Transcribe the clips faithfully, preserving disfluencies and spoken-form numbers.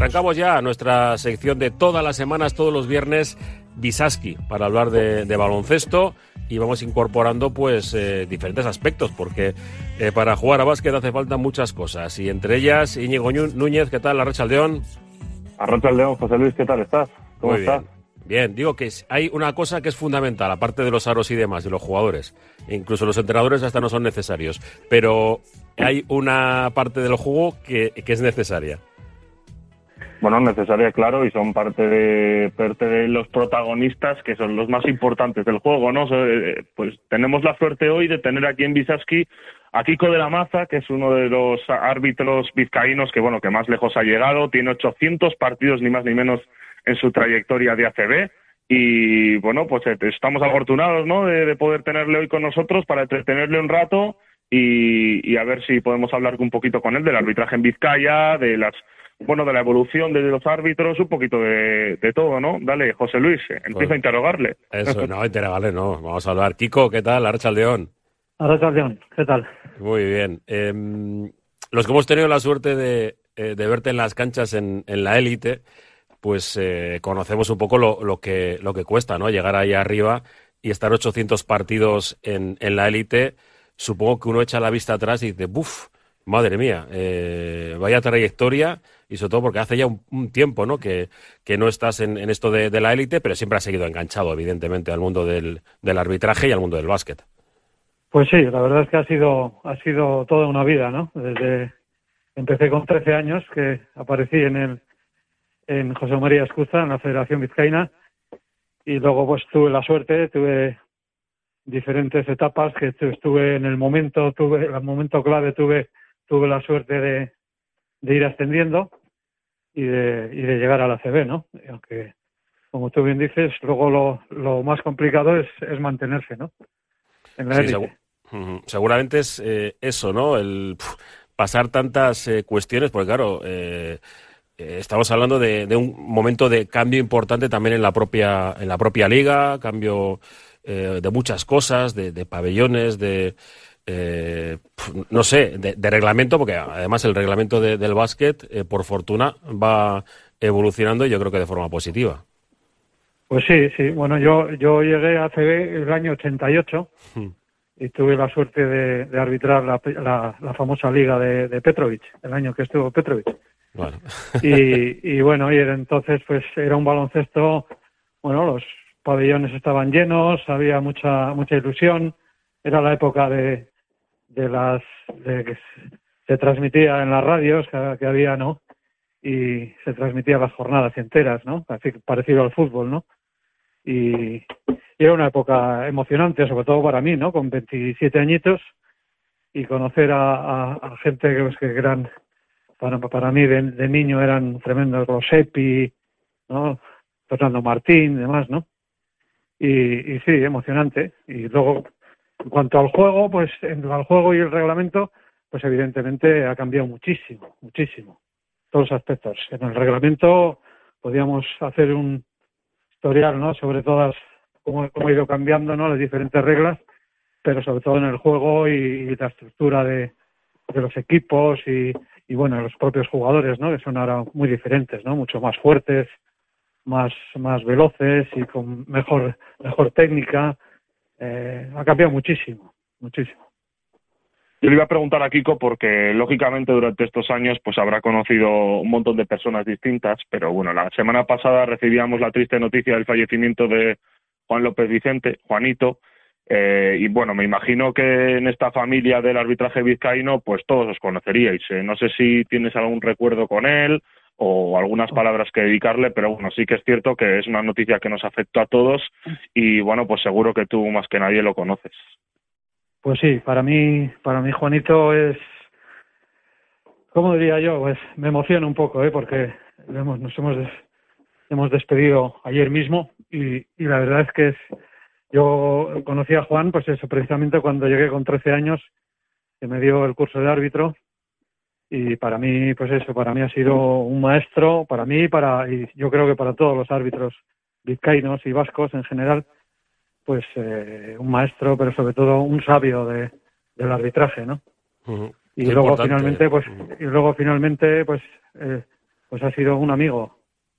arrancamos ya nuestra sección de todas las semanas, todos los viernes, Visaski, para hablar de, de baloncesto, y vamos incorporando pues eh, diferentes aspectos, porque eh, para jugar a básquet hace falta muchas cosas, y entre ellas Íñigo Núñez. ¿Qué tal, Arratsaldeón? Arratsaldeón, José Luis, ¿qué tal estás? ¿Cómo Muy estás? Bien. Bien, digo que hay una cosa que es fundamental, aparte de los aros y demás, de los jugadores, incluso los entrenadores hasta no son necesarios, pero hay una parte del juego que, que es necesaria. Bueno, necesaria, claro, y son parte de parte de los protagonistas, que son los más importantes del juego, ¿no? Pues tenemos la suerte hoy de tener aquí en Visaski a Kiko de la Maza, que es uno de los árbitros vizcaínos que, bueno, que más lejos ha llegado, tiene ochocientos partidos, ni más ni menos, en su trayectoria de A C B, y bueno, pues estamos afortunados, ¿no?, de, de poder tenerle hoy con nosotros para entretenerle un rato y, y a ver si podemos hablar un poquito con él del arbitraje en Vizcaya, de las bueno, de la evolución de los árbitros, un poquito de, de todo, ¿no? Dale, José Luis, empieza pues, a interrogarle. Eso, no, interrogarle no, vamos a hablar. Kiko, ¿qué tal? Arratsaldeón. Arratsaldeón, ¿qué tal? Muy bien. Eh, los que hemos tenido la suerte de, eh, de verte en las canchas en, en la élite, pues eh, conocemos un poco lo, lo, que, lo que cuesta, ¿no? Llegar ahí arriba y estar ochocientos partidos en, en la élite. Supongo que uno echa la vista atrás y dice, ¡buf! Madre mía, eh, vaya trayectoria, y sobre todo porque hace ya un, un tiempo, ¿no?, que, que no estás en, en esto de, de la élite, pero siempre has seguido enganchado, evidentemente, al mundo del, del arbitraje y al mundo del básquet. Pues sí, la verdad es que ha sido ha sido toda una vida, ¿no? Desde empecé con trece años, que aparecí en el en José María Escuza, en la Federación Vizcaína, y luego pues tuve la suerte, tuve diferentes etapas, que estuve en el momento, tuve el momento clave, tuve tuve la suerte de, de ir ascendiendo y de, y de llegar a la A C B, ¿no? Aunque, como tú bien dices, luego lo, lo más complicado es, es mantenerse, ¿no?, en la élite. Sí, segu- seguramente es eh, eso, ¿no? El pf, pasar tantas eh, cuestiones, porque claro, eh, eh, estamos hablando de, de un momento de cambio importante también en la propia, en la propia liga, cambio eh, de muchas cosas, de, de pabellones, de... Eh, no sé, de, de reglamento, porque además el reglamento de, del básquet, eh, por fortuna, va evolucionando, y yo creo que de forma positiva. Pues sí, sí. Bueno, yo yo llegué a A C B el año ochenta y ocho hmm. y tuve la suerte de, de arbitrar la, la, la famosa liga de, de Petrovic, el año que estuvo Petrovic. Bueno. y, y bueno, y era, entonces pues era un baloncesto, bueno, los pabellones estaban llenos, había mucha mucha ilusión, era la época de de las de que se transmitía en las radios que, que había, ¿no? Y se transmitía las jornadas enteras, ¿no? Así, parecido al fútbol, ¿no? Y, y era una época emocionante, sobre todo para mí, ¿no? Con veintisiete añitos, y conocer a, a, a gente que, pues, que eran, para, para mí de, de niño eran tremendos, los Epi, ¿no? Fernando Martín y demás, ¿no? Y, y sí, emocionante. Y luego, en cuanto al juego, pues en, al juego y el reglamento, pues evidentemente ha cambiado muchísimo, muchísimo, todos los aspectos. En el reglamento podíamos hacer un historial, ¿no?, sobre todas, cómo, cómo ha ido cambiando, ¿no?, las diferentes reglas, pero sobre todo en el juego y, y la estructura de, de los equipos y, y, bueno, los propios jugadores, ¿no?, que son ahora muy diferentes, ¿no?, mucho más fuertes, más más veloces y con mejor mejor técnica. Eh, ha cambiado muchísimo, muchísimo. Yo le iba a preguntar a Kiko porque, lógicamente, durante estos años pues habrá conocido un montón de personas distintas, pero bueno, la semana pasada recibíamos la triste noticia del fallecimiento de Juan López Vicente, Juanito, eh, y bueno, me imagino que en esta familia del arbitraje vizcaíno pues todos os conoceríais. Eh, no sé si tienes algún recuerdo con él o algunas palabras que dedicarle, pero bueno, sí que es cierto que es una noticia que nos afectó a todos y bueno, pues seguro que tú más que nadie lo conoces. Pues sí, para mí, para mí Juanito es, ¿cómo diría yo? Pues me emociona un poco, ¿eh? Porque hemos, nos hemos, des, hemos despedido ayer mismo y, y la verdad es que es, yo conocí a Juan, pues eso, precisamente cuando llegué con trece años, que me dio el curso de árbitro. Y para mí, pues eso, para mí ha sido un maestro, para mí para y yo creo que para todos los árbitros vizcaínos y vascos en general, pues eh, un maestro, pero sobre todo un sabio de, del arbitraje, ¿no? Uh-huh. Y Qué luego importante. finalmente, pues, uh-huh. y luego finalmente, pues, eh, pues ha sido un amigo,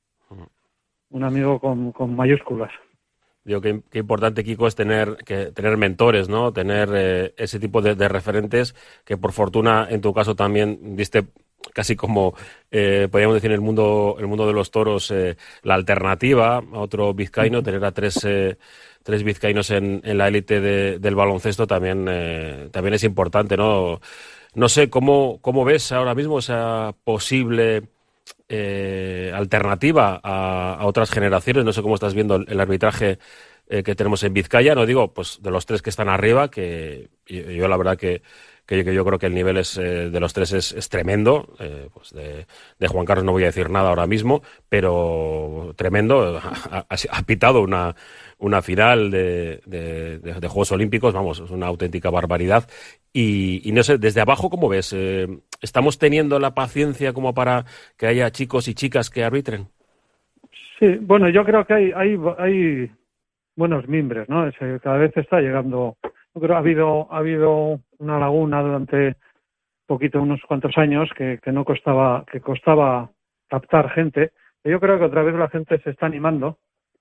un amigo con, con mayúsculas. Digo, qué, qué importante, Kiko, es tener que tener mentores, ¿no? Tener eh, ese tipo de, de referentes que, por fortuna, en tu caso también diste casi como, eh, podríamos decir, en el mundo, el mundo de los toros, eh, la alternativa a otro vizcaíno, tener a tres, eh, tres vizcaínos en, en la élite de, del baloncesto también, eh, también es importante, ¿no? No sé, ¿cómo, cómo ves ahora mismo esa posible eh, alternativa a, a otras generaciones? No sé cómo estás viendo el, el arbitraje eh, que tenemos en Vizcaya. No digo, pues, de los tres que están arriba, que yo, yo la verdad que, que, que yo creo que el nivel es eh, de los tres es, es tremendo. Eh, pues de, de Juan Carlos no voy a decir nada ahora mismo, pero tremendo. Ha, ha, ha pitado una, una final de, de, de, de Juegos Olímpicos, vamos, es una auténtica barbaridad. Y, y no sé, desde abajo, ¿cómo ves? Eh, ¿Estamos teniendo la paciencia como para que haya chicos y chicas que arbitren? Sí, bueno, yo creo que hay, hay, hay buenos mimbres, ¿no? Es, cada vez está llegando. Yo creo que ha habido, ha habido una laguna durante poquito, unos cuantos años, que, que no costaba, que costaba captar gente. Yo creo que otra vez la gente se está animando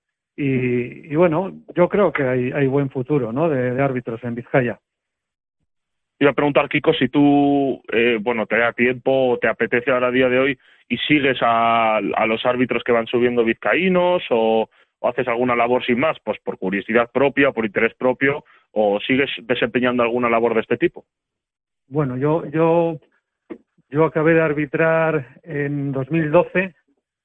y, y bueno, yo creo que hay, hay buen futuro, ¿no? De, de árbitros en Vizcaya. Iba a preguntar, Kiko, si tú, eh, bueno, te da tiempo, te apetece ahora a día de hoy y sigues a, a los árbitros que van subiendo vizcaínos o, o haces alguna labor sin más, pues por curiosidad propia, por interés propio, o sigues desempeñando alguna labor de este tipo. Bueno, yo, yo, yo acabé de arbitrar en dos mil doce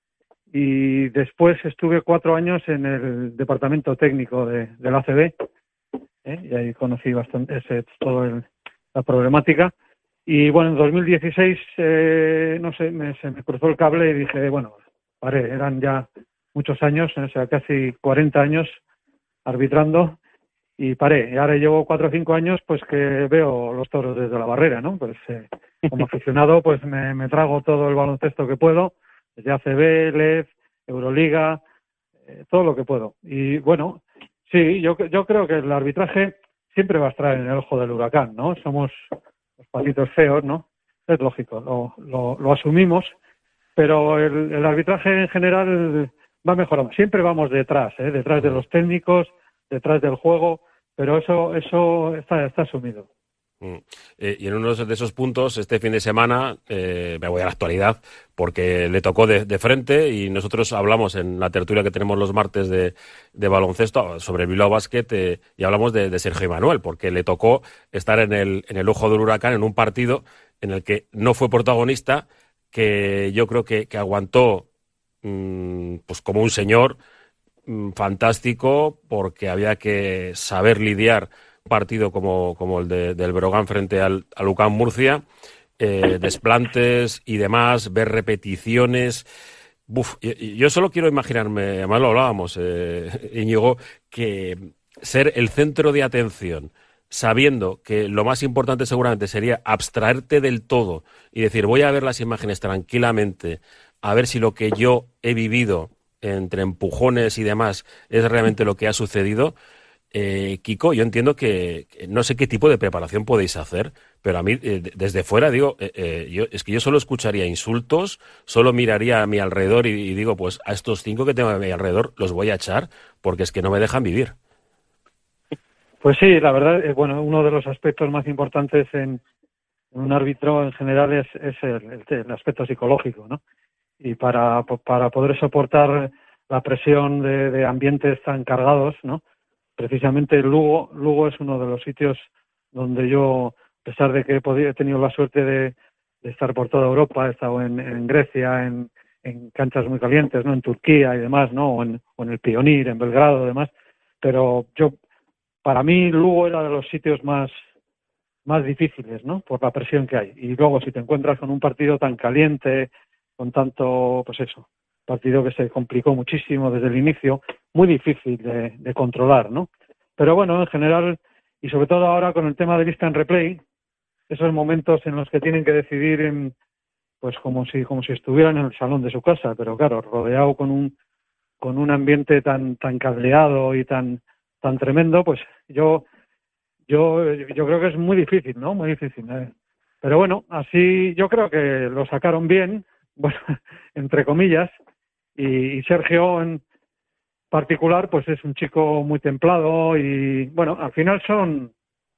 y después estuve cuatro años en el departamento técnico de, del A C B, ¿eh? Y ahí conocí bastante ese, todo el la problemática. Y bueno, en dos mil dieciséis, eh, no sé, me, se me cruzó el cable y dije, bueno, paré, eran ya muchos años, o sea, casi cuarenta años arbitrando y paré. Y ahora llevo cuatro o cinco años, pues que veo los toros desde la barrera, ¿no? Pues eh, como aficionado, pues me, me trago todo el baloncesto que puedo, desde A C B, L E F, Euroliga, eh, todo lo que puedo. Y bueno, sí, yo, yo creo que el arbitraje siempre va a estar en el ojo del huracán, ¿no? Somos los patitos feos, ¿no? Es lógico, lo, lo, lo asumimos, pero el, el arbitraje en general va mejorando. Siempre vamos detrás, ¿eh? Detrás de los técnicos, detrás del juego, pero eso eso está, está asumido. Mm. Eh, y en uno de esos puntos, este fin de semana, eh, me voy a la actualidad, porque le tocó de, de frente y nosotros hablamos en la tertulia que tenemos los martes de, de baloncesto sobre el Bilbao Basket eh, y hablamos de, de Sergio Manuel, porque le tocó estar en el, en el ojo del huracán en un partido en el que no fue protagonista, que yo creo que, que aguantó mmm, pues como un señor mmm, fantástico, porque había que saber lidiar partido como, como el de, del Brogan frente al, al U C A M Murcia, eh, desplantes y demás, ver repeticiones. Buf, y, y yo solo quiero imaginarme, además lo hablábamos, eh, Íñigo, que ser el centro de atención, sabiendo que lo más importante seguramente sería abstraerte del todo y decir, voy a ver las imágenes tranquilamente, a ver si lo que yo he vivido entre empujones y demás es realmente lo que ha sucedido. Eh, Kiko, yo entiendo que, que no sé qué tipo de preparación podéis hacer, pero a mí eh, desde fuera digo, eh, eh, yo, es que yo solo escucharía insultos, solo miraría a mi alrededor y, y digo, pues a estos cinco que tengo a mi alrededor los voy a echar porque es que no me dejan vivir. Pues sí, la verdad, eh, bueno, uno de los aspectos más importantes en, en un árbitro en general es, es el, el, el aspecto psicológico, ¿no? Y para, para poder soportar la presión de, de ambientes tan cargados, ¿no? Precisamente Lugo, Lugo es uno de los sitios donde yo, a pesar de que he, podido, he tenido la suerte de, de estar por toda Europa, he estado en, en Grecia, en, en canchas muy calientes, ¿no? En Turquía y demás, ¿no? O en, o en el Pionir, en Belgrado y demás, pero yo, para mí Lugo era de los sitios más, más difíciles, ¿no? Por la presión que hay. Y luego si te encuentras con un partido tan caliente, con tanto, pues eso, partido que se complicó muchísimo desde el inicio, muy difícil de, de controlar, ¿no? Pero bueno, en general, y sobre todo ahora con el tema de vista en replay, esos momentos en los que tienen que decidir en, pues como si como si estuvieran en el salón de su casa, pero claro, rodeado con un con un ambiente tan tan cableado y tan tan tremendo, pues yo yo yo creo que es muy difícil, ¿no? Muy difícil, ¿eh? Pero bueno, así yo creo que lo sacaron bien. bueno, entre comillas, y, y Sergio en particular, pues es un chico muy templado y, bueno, al final son,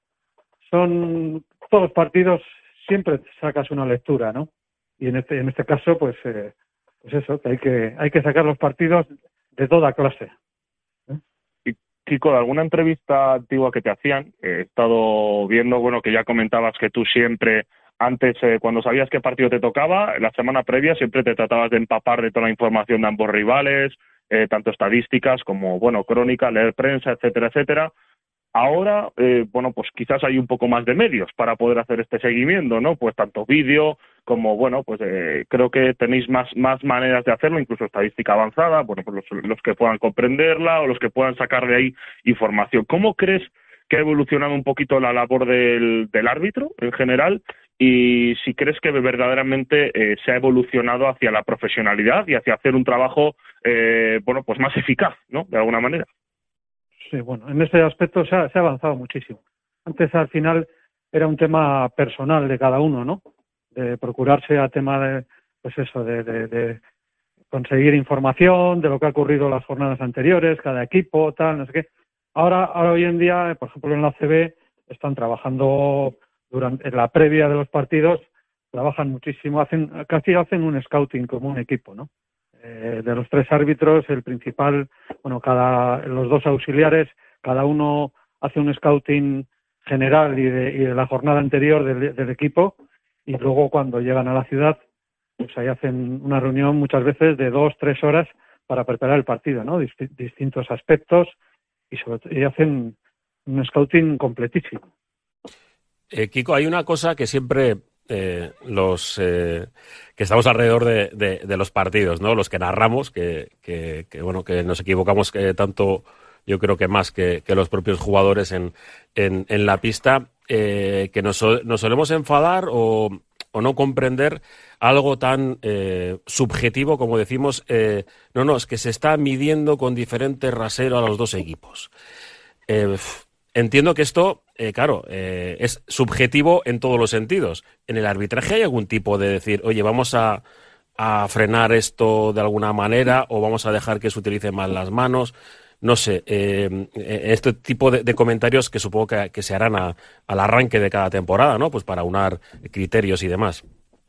son todos los partidos, siempre sacas una lectura, ¿no? Y en este, en este caso, pues, eh, pues eso, que hay que, hay que sacar los partidos de toda clase. Y, Kiko, de alguna entrevista antigua que te hacían, he estado viendo, bueno, que ya comentabas que tú siempre, antes, eh, cuando sabías qué partido te tocaba, la semana previa siempre te tratabas de empapar de toda la información de ambos rivales, eh, tanto estadísticas como, bueno, crónica, leer prensa, etcétera, etcétera. Ahora, eh, bueno, pues quizás hay un poco más de medios para poder hacer este seguimiento, ¿no? Pues tanto vídeo como, bueno, pues eh, creo que tenéis más, más maneras de hacerlo, incluso estadística avanzada, bueno, pues los, los que puedan comprenderla o los que puedan sacar de ahí información. ¿Cómo crees que ha evolucionado un poquito la labor del, del árbitro en general? Y si crees que verdaderamente eh, se ha evolucionado hacia la profesionalidad y hacia hacer un trabajo, eh, bueno, pues más eficaz, ¿no? De alguna manera. Sí, bueno, en ese aspecto se ha, se ha avanzado muchísimo. Antes, al final, era un tema personal de cada uno, ¿no? De procurarse a tema de, pues eso, de, de, de conseguir información de lo que ha ocurrido las jornadas anteriores, cada equipo, tal, no sé qué. Ahora, ahora hoy en día, por ejemplo, en la A C B, están trabajando durante en la previa de los partidos, trabajan muchísimo, hacen casi hacen un scouting como un equipo, ¿no? Eh, de los tres árbitros, el principal, bueno, cada los dos auxiliares, cada uno hace un scouting general y de, y de la jornada anterior del, del equipo, y luego cuando llegan a la ciudad, pues ahí hacen una reunión muchas veces de dos, tres horas para preparar el partido, ¿no? Dist- distintos aspectos y sobre todo y hacen un scouting completísimo. Eh, Kiko, hay una cosa que siempre eh, los eh, que estamos alrededor de, de, de los partidos, ¿no? Los que narramos, que, que, que bueno, que nos equivocamos eh, tanto, yo creo que más que, que los propios jugadores en, en, en la pista, eh, que nos, nos solemos enfadar o, o no comprender algo tan eh, subjetivo como decimos, eh, no, no, es que se está midiendo con diferente rasero a los dos equipos. Eh, Entiendo que esto, eh, claro, eh, es subjetivo en todos los sentidos. ¿En el arbitraje hay algún tipo de decir, oye, vamos a, a frenar esto de alguna manera o vamos a dejar que se utilicen más las manos? No sé, eh, este tipo de, de comentarios que supongo que, que se harán a, al arranque de cada temporada, ¿no? Pues para unar criterios y demás.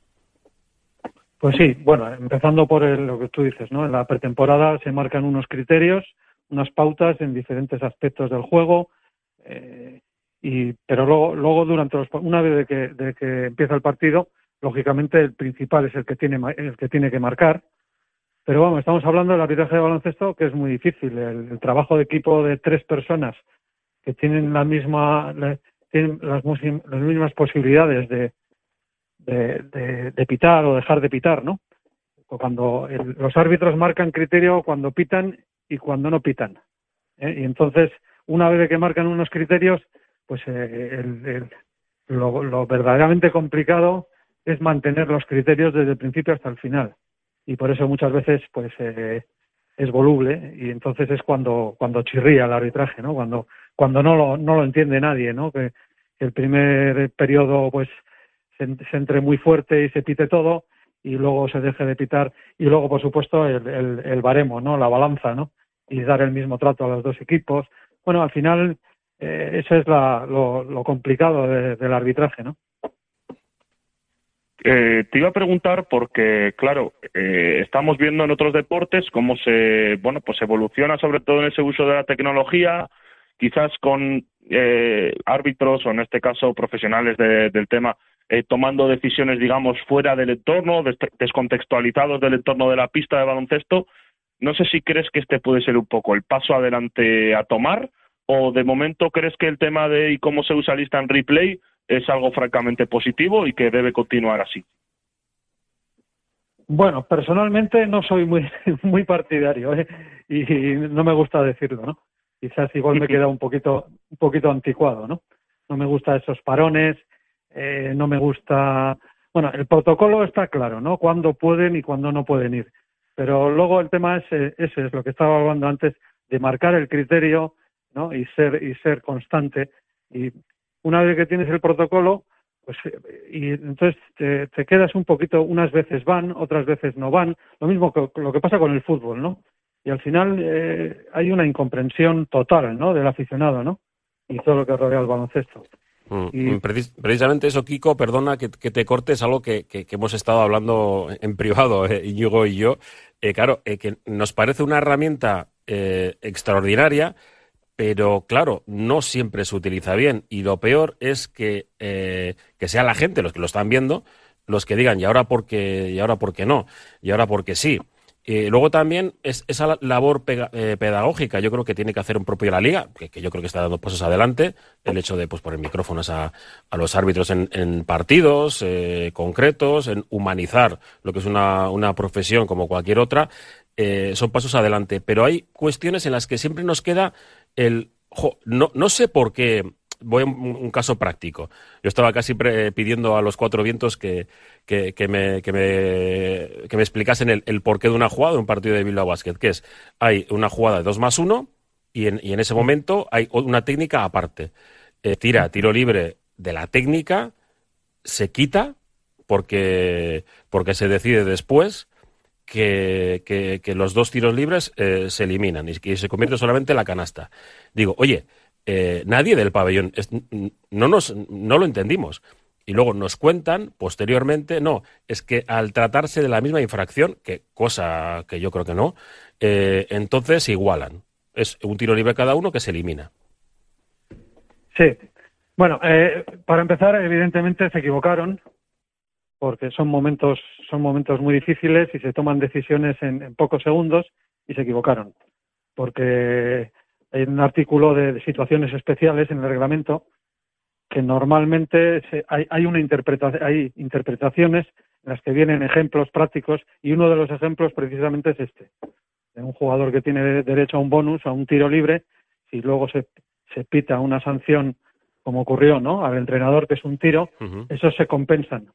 Pues sí, bueno, empezando por el, lo que tú dices, ¿no? En la pretemporada se marcan unos criterios, unas pautas en diferentes aspectos del juego, eh, y pero luego, luego durante los, una vez de que, de que empieza el partido, lógicamente el principal es el que tiene el que tiene que marcar. Pero vamos, estamos hablando del arbitraje de baloncesto, que es muy difícil. El, el trabajo de equipo de tres personas que tienen la misma, la, tienen las, las mismas posibilidades de De, de, de pitar o dejar de pitar, ¿no? Cuando el, los árbitros marcan criterio cuando pitan y cuando no pitan, ¿eh? Y entonces, una vez que marcan unos criterios, pues eh, el, el, lo, lo verdaderamente complicado es mantener los criterios desde el principio hasta el final. Y por eso muchas veces, pues, eh, es voluble y entonces es cuando cuando chirría el arbitraje, ¿no? Cuando cuando no lo no lo entiende nadie, ¿no? Que, que el primer periodo, pues, se, se entre muy fuerte y se pite todo y luego se deje de pitar y luego por supuesto el, el, el baremo, ¿no? La balanza, ¿no? Y dar el mismo trato a los dos equipos. Bueno, al final eh, eso es la, lo, lo complicado de, del arbitraje, ¿no? Eh, te iba a preguntar porque, claro, eh, estamos viendo en otros deportes cómo se, bueno, pues evoluciona sobre todo en ese uso de la tecnología, quizás con eh, árbitros o en este caso profesionales de, del tema eh, tomando decisiones, digamos, fuera del entorno, des- descontextualizados del entorno de la pista de baloncesto. No sé si crees que este puede ser un poco el paso adelante a tomar o de momento crees que el tema de y cómo se usa el instant replay es algo francamente positivo y que debe continuar así. Bueno, personalmente no soy muy muy partidario, ¿eh? y, y no me gusta decirlo, ¿no? Quizás igual me queda un poquito un poquito anticuado, ¿no? No me gusta esos parones, eh, no me gusta. Bueno, el protocolo está claro, ¿no? Cuándo pueden y cuándo no pueden ir. Pero luego el tema es eh, ese, es lo que estaba hablando antes, de marcar el criterio, ¿no? Y ser y ser constante. Y una vez que tienes el protocolo, pues y entonces te, te quedas un poquito, unas veces van, otras veces no van, lo mismo que lo que pasa con el fútbol, ¿no? Y al final eh, hay una incomprensión total, ¿no?, del aficionado, ¿no?, y todo lo que rodea el baloncesto. Mm, Y precis- precisamente eso, Kiko, perdona que, que te cortes, algo que, que, que hemos estado hablando en privado, eh, Íñigo y yo. Eh, claro, eh, que nos parece una herramienta eh, extraordinaria, pero claro, no siempre se utiliza bien. Y lo peor es que, eh, que sea la gente, los que lo están viendo, los que digan, ¿y ahora por qué, y ahora por qué no? ¿Y ahora por qué sí? Eh, luego también es esa labor pega, eh, pedagógica, yo creo que tiene que hacer un propio la Liga, que, que yo creo que está dando pasos adelante, el hecho de pues poner micrófonos a, a los árbitros en, en partidos eh, concretos, en humanizar lo que es una, una profesión como cualquier otra, eh, son pasos adelante. Pero hay cuestiones en las que siempre nos queda el... Jo, no, no sé por qué... Voy a un, un caso práctico. Yo estaba casi pre- pidiendo a los cuatro vientos que, que, que, me, que, me, que me explicasen el, el porqué de una jugada de un partido de Bilbao Basket, que es, hay una jugada de dos más uno y en, y en ese momento hay una técnica aparte. Eh, tira, tiro libre de la técnica, se quita porque, porque se decide después que, que, que los dos tiros libres eh, se eliminan y que se convierte solamente en la canasta. Digo, oye... Eh, nadie del pabellón es, no, nos, no lo entendimos. Y luego nos cuentan posteriormente, no, es que al tratarse de la misma infracción, que cosa que yo creo que no, eh, entonces se igualan. Es un tiro libre cada uno que se elimina. sí, bueno, eh, para empezar, evidentemente se equivocaron, porque son momentos, son momentos muy difíciles y se toman decisiones en, en pocos segundos, y se equivocaron, porque hay un artículo de, de situaciones especiales en el reglamento que normalmente se, hay, hay una interpretación, hay interpretaciones en las que vienen ejemplos prácticos, y uno de los ejemplos precisamente es este, de un jugador que tiene derecho a un bonus, a un tiro libre, si luego se, se pita una sanción, como ocurrió, ¿no?, al entrenador, que es un tiro, uh-huh. Esos se compensan.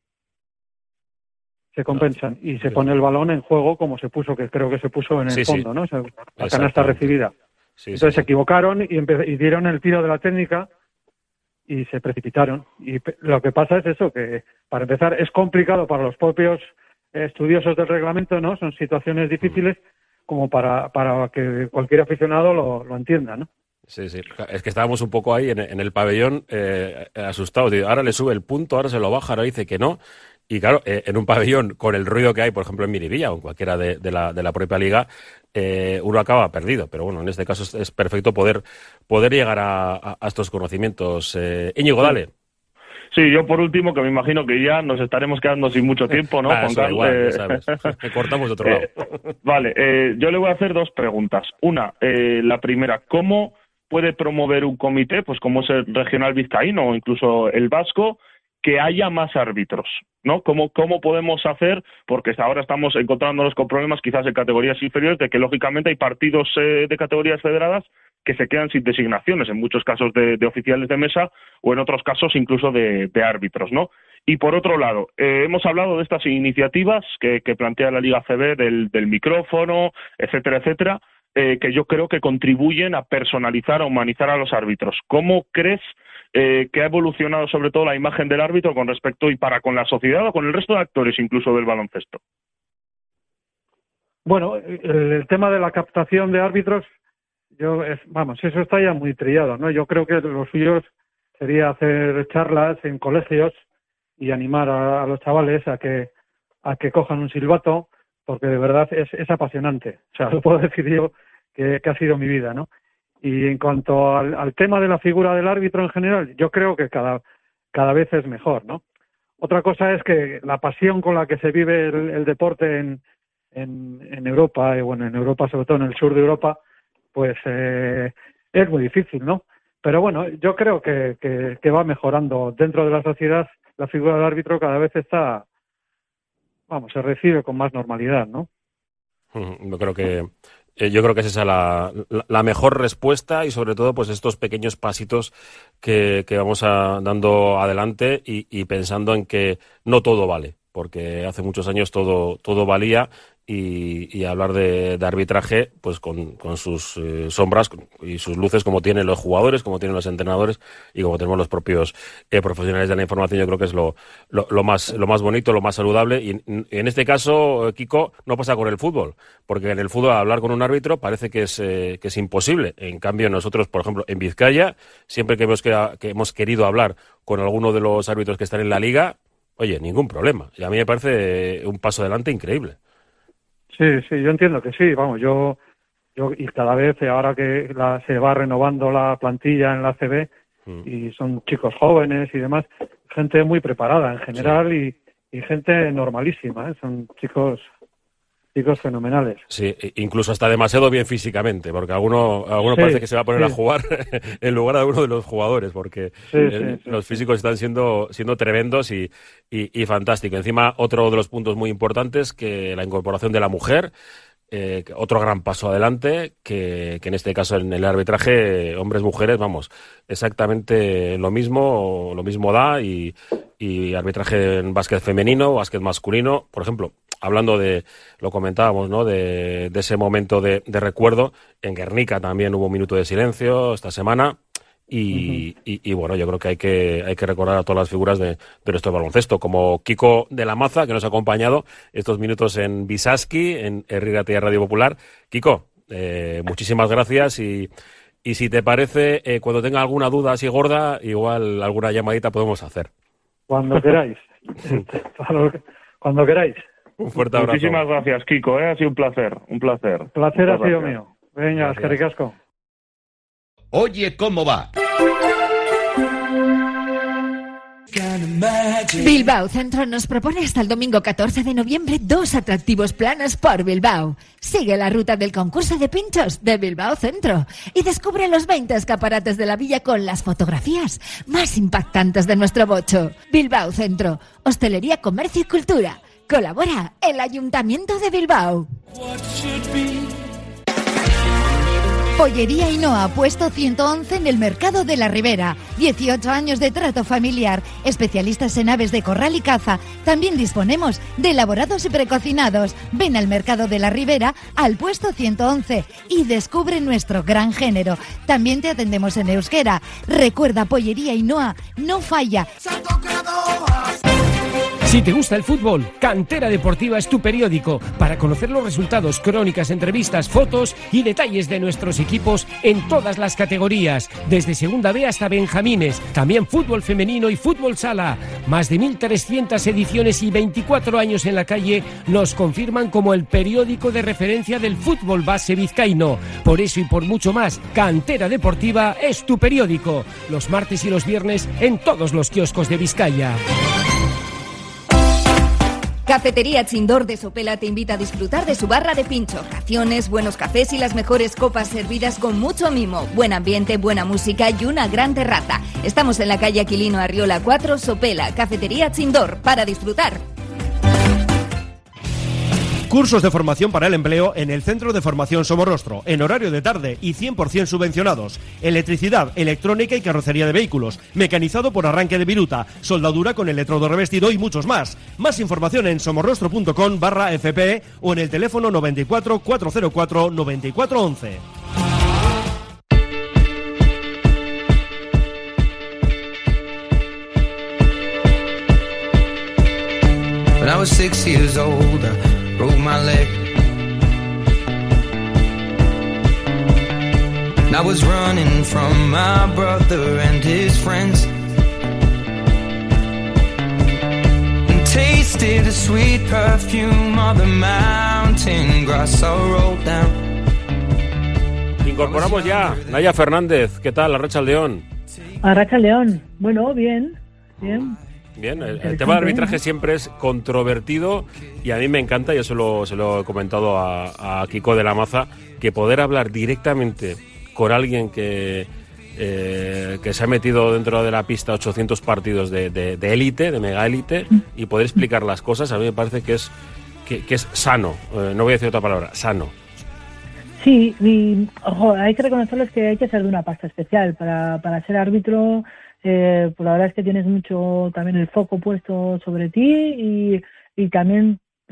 Se compensan y se pone el balón en juego como se puso, que creo que se puso en el sí, fondo, sí. ¿no? O sea, la canasta recibida. Sí, Entonces sí, se sí. equivocaron y, empe- y dieron el tiro de la técnica y se precipitaron. Y pe- lo que pasa es eso, que para empezar es complicado para los propios estudiosos del reglamento, ¿no? Son situaciones difíciles como para, para que cualquier aficionado lo, lo entienda, ¿no? Sí, sí. Es que estábamos un poco ahí en, en el pabellón eh, asustados. Digo, ahora le sube el punto, ahora se lo baja, ahora dice que no. Y claro, eh, en un pabellón con el ruido que hay, por ejemplo, en Miribilla o en cualquiera de, de, la, de la propia liga, eh, uno acaba perdido. Pero bueno, en este caso es, es perfecto poder, poder llegar a, a, a estos conocimientos. Eh, Íñigo, dale. Sí, yo por último, que me imagino que ya nos estaremos quedando sin mucho tiempo, ¿no, ah, Juan Carlos? Igual, eh... ya sabes. Te cortamos de otro lado. Eh, vale, eh, yo le voy a hacer dos preguntas. Una, eh, la primera, ¿cómo puede promover un comité, pues como es el regional vizcaíno o incluso el vasco, que haya más árbitros, ¿no? ¿Cómo, cómo podemos hacer? Porque ahora estamos encontrándonos con problemas quizás en categorías inferiores, de que lógicamente hay partidos eh, de categorías federadas que se quedan sin designaciones, en muchos casos de, de oficiales de mesa o en otros casos incluso de, de árbitros, ¿no? Y por otro lado, eh, hemos hablado de estas iniciativas que, que plantea la Liga C B, del, del micrófono, etcétera, etcétera, eh, que yo creo que contribuyen a personalizar, a humanizar a los árbitros. ¿Cómo crees eh, que ha evolucionado sobre todo la imagen del árbitro con respecto y para con la sociedad o con el resto de actores incluso del baloncesto? Bueno, el, el tema de la captación de árbitros, yo es, vamos, eso está ya muy trillado, ¿no? Yo creo que lo suyo sería hacer charlas en colegios y animar a, a los chavales a que a que cojan un silbato, porque de verdad es, es apasionante. O sea, lo puedo decir yo que, que ha sido mi vida, ¿no? Y en cuanto al, al tema de la figura del árbitro en general, yo creo que cada, cada vez es mejor, ¿no? Otra cosa es que la pasión con la que se vive el, el deporte en, en, en Europa, y bueno, en Europa, sobre todo en el sur de Europa, pues eh, es muy difícil, ¿no? Pero bueno, yo creo que, que, que va mejorando. Dentro de la sociedad, la figura del árbitro cada vez está, vamos, se recibe con más normalidad, ¿no? Yo creo que eh, yo creo que es esa la, la, la mejor respuesta y sobre todo pues estos pequeños pasitos que, que vamos a, dando adelante y, y pensando en que no todo vale, porque hace muchos años todo todo valía y, y hablar de, de arbitraje pues con, con sus eh, sombras y sus luces, como tienen los jugadores, como tienen los entrenadores y como tenemos los propios eh, profesionales de la información. Yo creo que es lo, lo, lo más lo más bonito, lo más saludable, y en, en este caso, Kiko, no pasa con el fútbol, porque en el fútbol hablar con un árbitro parece que es eh, que es imposible. En cambio, nosotros, por ejemplo, en Vizcaya, siempre que hemos, que, que hemos querido hablar con alguno de los árbitros que están en la liga, oye, ningún problema. Y a mí me parece un paso adelante increíble. Sí, sí, yo entiendo que sí, vamos, yo, yo y cada vez, ahora que la, se va renovando la plantilla en la A C B, mm. y son chicos jóvenes y demás, gente muy preparada en general, sí. y, y gente normalísima, ¿eh? Son chicos chicos fenomenales. Sí, incluso hasta demasiado bien físicamente, porque alguno, alguno sí, parece que se va a poner sí. a jugar en lugar de uno de los jugadores, porque sí, el, sí, los sí, físicos sí. están siendo siendo tremendos y, y, y fantástico. Encima, otro de los puntos muy importantes, que la incorporación de la mujer, eh, otro gran paso adelante, que, que en este caso en el arbitraje, hombres-mujeres, vamos, exactamente lo mismo, lo mismo da, y, y arbitraje en básquet femenino, básquet masculino, por ejemplo. Hablando de, lo comentábamos, ¿no? De, de ese momento de, de recuerdo, en Guernica también hubo un minuto de silencio esta semana y, uh-huh. y, y bueno, yo creo que hay que hay que recordar a todas las figuras de, de nuestro baloncesto, como Kiko de la Maza, que nos ha acompañado estos minutos en Visaski, en Herriratia Radio Popular. Kiko, eh, muchísimas gracias y, y si te parece, eh, cuando tenga alguna duda así gorda, igual alguna llamadita podemos hacer. Cuando queráis. Cuando queráis. Un fuerte abrazo. Muchísimas gracias, Kiko, ¿eh? Ha sido un placer, un placer. Placer Muchas ha sido gracias. mío. Venga, es que ricasco. Oye, ¿cómo va? Bilbao Centro nos propone hasta el domingo catorce de noviembre dos atractivos planes por Bilbao. Sigue la ruta del concurso de pinchos de Bilbao Centro y descubre los veinte escaparates de la villa con las fotografías más impactantes de nuestro bocho. Bilbao Centro, hostelería, comercio y cultura. Colabora el Ayuntamiento de Bilbao. Pollería Ainhoa, puesto ciento once en el Mercado de la Ribera. dieciocho años de trato familiar. Especialistas en aves de corral y caza. También disponemos de elaborados y precocinados. Ven al Mercado de la Ribera, al puesto ciento once, y descubre nuestro gran género. También te atendemos en euskera. Recuerda, Pollería Ainhoa no falla. Si te gusta el fútbol, Cantera Deportiva es tu periódico para conocer los resultados, crónicas, entrevistas, fotos y detalles de nuestros equipos en todas las categorías, desde Segunda B hasta Benjamines, también fútbol femenino y fútbol sala. Más de mil trescientas ediciones y veinticuatro años en la calle nos confirman como el periódico de referencia del fútbol base vizcaíno. Por eso y por mucho más, Cantera Deportiva es tu periódico. Los martes y los viernes en todos los kioscos de Vizcaya. Cafetería Chindor de Sopela te invita a disfrutar de su barra de pincho, raciones, buenos cafés y las mejores copas servidas con mucho mimo, buen ambiente, buena música y una gran terraza. Estamos en la calle Aquilino Arriola cuatro, Sopela. Cafetería Chindor, para disfrutar. Cursos de formación para el empleo en el Centro de Formación Somorrostro, en horario de tarde y cien por ciento subvencionados. Electricidad, electrónica y carrocería de vehículos, mecanizado por arranque de viruta, soldadura con electrodo revestido y muchos más. Más información en somorrostro.com barra fp o en el teléfono noventa y cuatro, cuatrocientos cuatro, noventa y cuatro once. When I was six years old, I broke my leg. And I was running from my brother and his friends. And tasted the sweet perfume of the mountain grass I rolled down. Incorporamos ya Naya Fernández. ¿Qué tal, Arratsaldeon? Arratsaldeon. Bueno, bien, bien. Bien, el, el tema del arbitraje siempre es controvertido y a mí me encanta, yo se lo, se lo he comentado a, a Kiko de la Maza, que poder hablar directamente con alguien que, eh, que se ha metido dentro de la pista ochocientos partidos de, de, de élite, de mega élite, y poder explicar las cosas, a mí me parece que es, que, que es sano, eh, no voy a decir otra palabra, sano. Sí, y ojo, hay que reconocerles que hay que ser de una pasta especial para, para ser árbitro. Eh, pues la verdad es que tienes mucho también el foco puesto sobre ti y, y también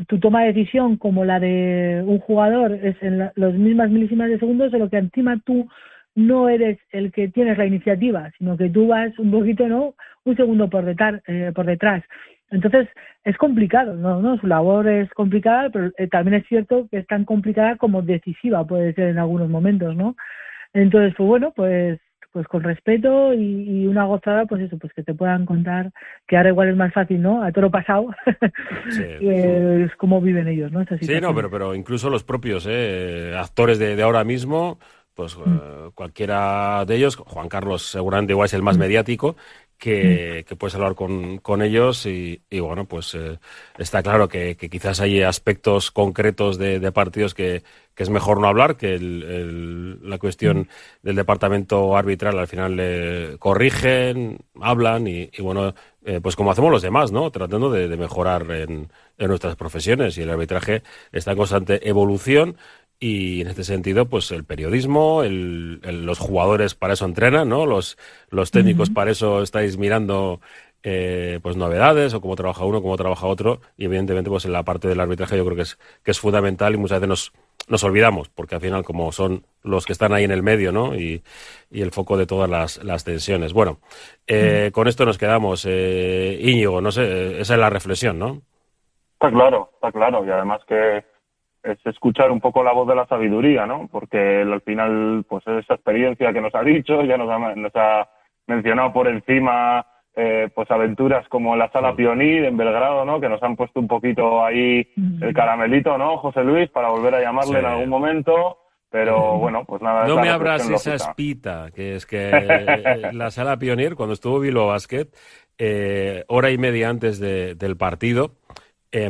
tu toma de decisión como la de un jugador es en la, los mismas milísimas de segundos, solo que encima tú no eres el que tienes la iniciativa, sino que tú vas un poquito, ¿no? Un segundo por detrás, eh, por detrás. Entonces es complicado, ¿no? ¿no? Su labor es complicada, pero eh, también es cierto que es tan complicada como decisiva puede ser en algunos momentos, ¿no? Entonces, pues bueno, pues pues con respeto y, y una gozada, pues eso, pues que te puedan contar, que ahora igual es más fácil, ¿no? A toro pasado, sí, eh, es cómo viven ellos, ¿no? Sí, no, pero, pero incluso los propios eh, actores de, de ahora mismo, pues mm. eh, cualquiera de ellos, Juan Carlos seguramente igual es el más mm. mediático, que, que puedes hablar con, con ellos y, y bueno, pues eh, está claro que, que quizás hay aspectos concretos de, de partidos que, que es mejor no hablar, que el, el, la cuestión del departamento arbitral al final le corrigen, hablan y, y bueno, eh, pues como hacemos los demás, ¿no? Tratando de, de mejorar en, en nuestras profesiones, y el arbitraje está en constante evolución. Y en este sentido, pues el periodismo, el, el, los jugadores para eso entrenan, ¿no? Los, los técnicos uh-huh. para eso estáis mirando eh, pues novedades, o cómo trabaja uno, cómo trabaja otro. Y evidentemente, pues en la parte del arbitraje yo creo que es, que es fundamental, y muchas veces nos, nos olvidamos, porque al final como son los que están ahí en el medio, ¿no? Y, y el foco de todas las, las tensiones. Bueno, eh, uh-huh. con esto nos quedamos. Eh, Íñigo, no sé, esa es la reflexión, ¿no? Está claro, está claro. Y además que es escuchar un poco la voz de la sabiduría, ¿no? Porque al final, pues esa experiencia que nos ha dicho, ya nos ha, nos ha mencionado por encima, eh, pues aventuras como la Sala Pionir en Belgrado, ¿no? Que nos han puesto un poquito ahí el caramelito, ¿no, José Luis? Para volver a llamarle sí. en algún momento. Pero bueno, pues nada. No me abras esa espita, que es que la Sala Pionir, cuando estuvo Bilbao Basket, eh, hora y media antes de, del partido, Eh,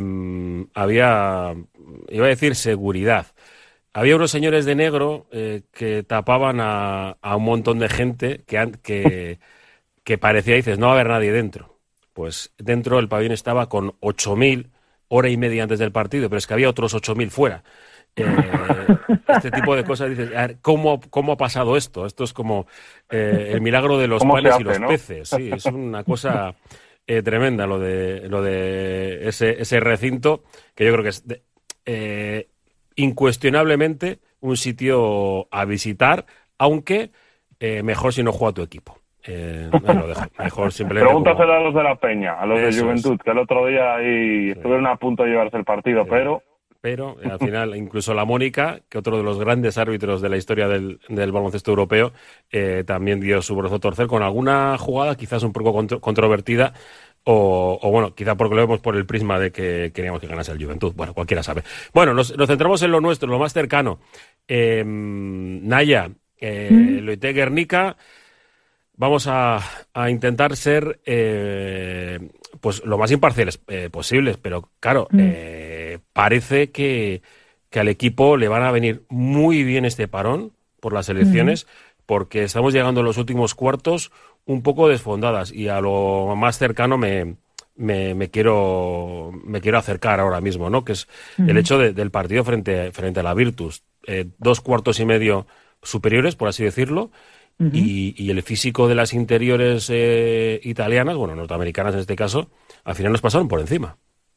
había, iba a decir seguridad. Había unos señores de negro eh, que tapaban a, a un montón de gente que, que, que parecía, dices, no va a haber nadie dentro. Pues dentro el pabellón estaba con ocho mil, hora y media antes del partido, pero es que había otros ocho mil fuera. Eh, este tipo de cosas, dices, a ver, ¿cómo, ¿cómo ha pasado esto? Esto es como eh, el milagro de los panes hace, y los ¿no? peces. Sí, es una cosa... Eh, tremenda lo de lo de ese, ese recinto, que yo creo que es de, eh, incuestionablemente un sitio a visitar, aunque eh, mejor si no juega tu equipo. Eh, no lo dejo. Mejor simplemente. Pregúntaselo como... a los de la Peña, a los Eso de Juventud, es. que el otro día ahí sí. estuvieron a punto de llevarse el partido, sí. pero... Pero eh, al final, incluso la Mónica, que otro de los grandes árbitros de la historia del, del baloncesto europeo, eh, también dio su brazo a torcer con alguna jugada quizás un poco contro- controvertida, o, o bueno, quizá porque lo vemos por el prisma de que queríamos que ganase el Juventud. Bueno, cualquiera sabe. Bueno, nos, nos centramos en lo nuestro, lo más cercano. Eh, Naya, eh, ¿Mm? Loite Guernica, vamos a, a intentar ser eh, pues lo más imparciales eh, posibles, pero claro, ¿Mm? eh, parece que, que al equipo le van a venir muy bien este parón por las elecciones, uh-huh. porque estamos llegando a los últimos cuartos un poco desfondadas, y a lo más cercano me, me, me quiero me quiero acercar ahora mismo, ¿no? Que es uh-huh. el hecho de, del partido frente, frente a la Virtus. Eh, dos cuartos y medio superiores, por así decirlo, uh-huh. y, y el físico de las interiores eh, italianas, bueno, norteamericanas en este caso, al final nos pasaron por encima.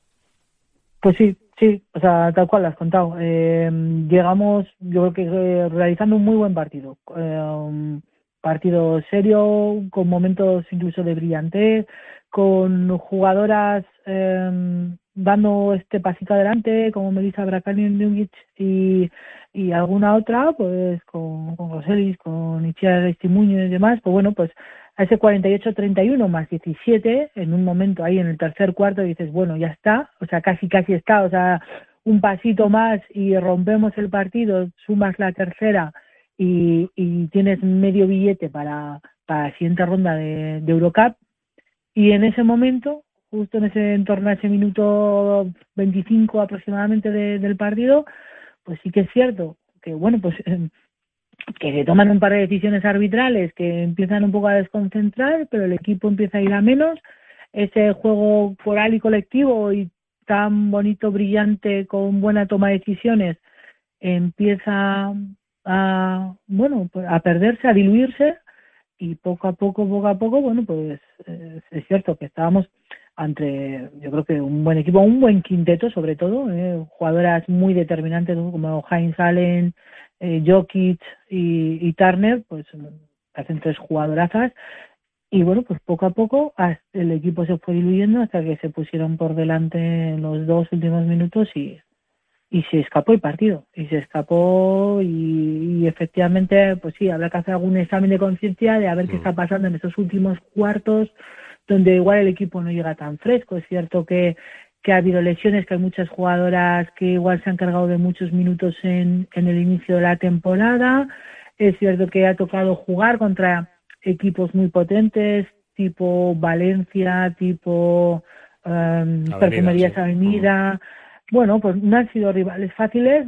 Pues sí, sí, o sea, tal cual lo has contado. Eh, llegamos, yo creo que eh, realizando un muy buen partido. Eh, un partido serio, con momentos incluso de brillantez, con jugadoras eh, dando este pasito adelante, como Melissa Bracani y, y alguna otra, pues con, con Roselis, con Itziar Estimuño y demás, pues bueno, pues a ese cuarenta y ocho treinta y uno más diecisiete, en un momento ahí en el tercer cuarto dices, bueno, ya está, o sea, casi casi está, o sea, un pasito más y rompemos el partido, sumas la tercera y, y tienes medio billete para, para la siguiente ronda de, de Eurocup, y en ese momento, justo en ese en torno a ese minuto veinticinco aproximadamente de, del partido, pues sí que es cierto que, bueno, pues... Eh, que se toman un par de decisiones arbitrales que empiezan un poco a desconcentrar, pero el equipo empieza a ir a menos. Ese juego coral y colectivo y tan bonito, brillante, con buena toma de decisiones, empieza a, bueno, pues a perderse, a diluirse, y poco a poco, poco a poco, bueno, pues eh, es cierto que estábamos entre, yo creo que un buen equipo, un buen quinteto sobre todo, eh, jugadoras muy determinantes, ¿no? Como Heinz Allen, eh, Jokic y, y Turner, pues hacen tres jugadorazas. Y bueno, pues poco a poco el equipo se fue diluyendo hasta que se pusieron por delante en los dos últimos minutos y, y se escapó el partido. Y se escapó y, y efectivamente, pues sí, habrá que hacer algún examen de conciencia de a ver qué está pasando en estos últimos cuartos, donde igual el equipo no llega tan fresco. Es cierto que, que ha habido lesiones, que hay muchas jugadoras que igual se han cargado de muchos minutos en, en el inicio de la temporada. Es cierto que ha tocado jugar contra equipos muy potentes, tipo Valencia, tipo um, Perfumerías sí. Avenida. Uh-huh. Bueno, pues no han sido rivales fáciles,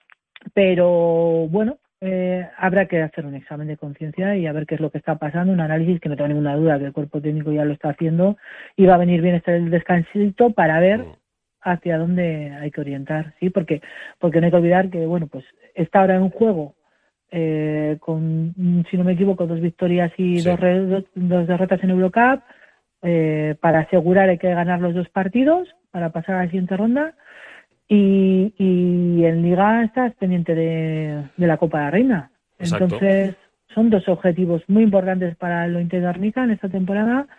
pero bueno, eh, habrá que hacer un examen de conciencia y a ver qué es lo que está pasando, un análisis que no tengo ninguna duda que el cuerpo técnico ya lo está haciendo y va a venir bien este descansito para ver uh-huh. hacia dónde hay que orientar, sí, porque porque no hay que olvidar que, bueno, pues está ahora en un juego Eh, con, si no me equivoco, dos victorias y sí. dos, re, dos, dos derrotas en Eurocup. Eh, para asegurar hay que ganar los dos partidos para pasar a la siguiente ronda y, y en Liga estás pendiente de, de la Copa de la Reina. Exacto. Entonces son dos objetivos muy importantes para el Ointe Guernica en esta temporada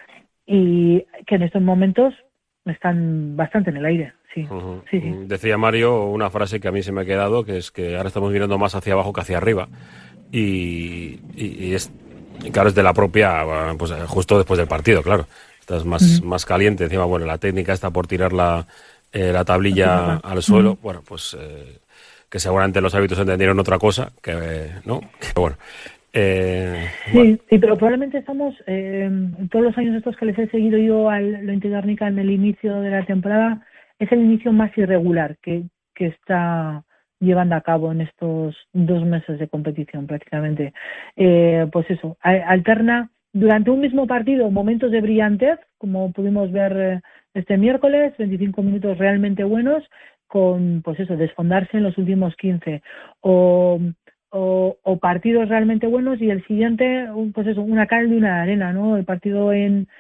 y que en estos momentos están bastante en el aire. Sí, uh-huh. sí, sí. Decía Mario una frase que a mí se me ha quedado, que es que ahora estamos mirando más hacia abajo que hacia arriba. Y, y, y es, claro, es de la propia, pues justo después del partido, claro. Estás más, uh-huh. más caliente. Encima, bueno, la técnica está por tirar la, eh, la tablilla uh-huh. al suelo. Uh-huh. Bueno, pues eh, que seguramente los árbitros entendieron otra cosa, que eh, no, que bueno. Eh, sí, bueno. sí, pero probablemente estamos, eh, todos los años estos que les he seguido yo al Ointe Guernica en el inicio de la temporada, es el inicio más irregular que, que está llevando a cabo en estos dos meses de competición prácticamente. Eh, pues eso, alterna durante un mismo partido momentos de brillantez, como pudimos ver este miércoles, veinticinco minutos realmente buenos, con pues eso, desfondarse en los últimos quince, o, o, o partidos realmente buenos y el siguiente, pues eso, una cal de una arena, ¿no? El partido en,